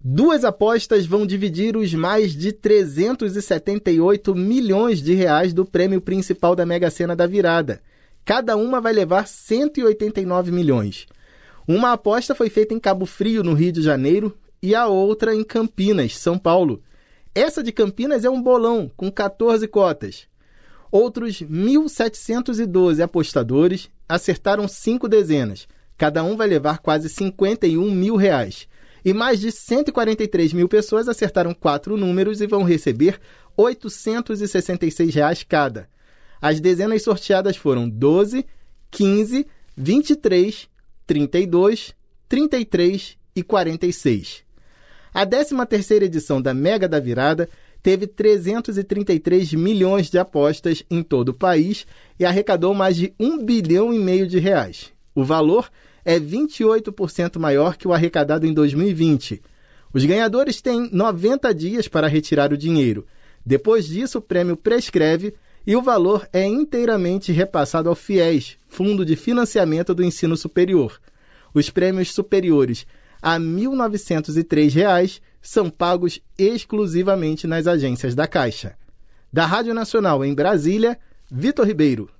2 apostas vão dividir os mais de 378 milhões de reais do prêmio principal da Mega Sena da Virada. Cada uma vai levar 189 milhões. Uma aposta foi feita em Cabo Frio, no Rio de Janeiro, e a outra em Campinas, São Paulo. Essa de Campinas é um bolão, com 14 cotas. Outros 1.712 apostadores acertaram 5 dezenas. Cada um vai levar quase 51 mil reais. E mais de 143 mil pessoas acertaram 4 números e vão receber R$ 866 reais cada. As dezenas sorteadas foram 12, 15, 23, 32, 33 e 46. A 13ª edição da Mega da Virada teve 333 milhões de apostas em todo o país e arrecadou mais de 1,5 bilhão de reais. O valor é 28% maior que o arrecadado em 2020. Os ganhadores têm 90 dias para retirar o dinheiro. Depois disso, o prêmio prescreve e o valor é inteiramente repassado ao FIES, Fundo de Financiamento do Ensino Superior. Os prêmios superiores a R$ 1.903 são pagos exclusivamente nas agências da Caixa. Da Rádio Nacional em Brasília, Vitor Ribeiro.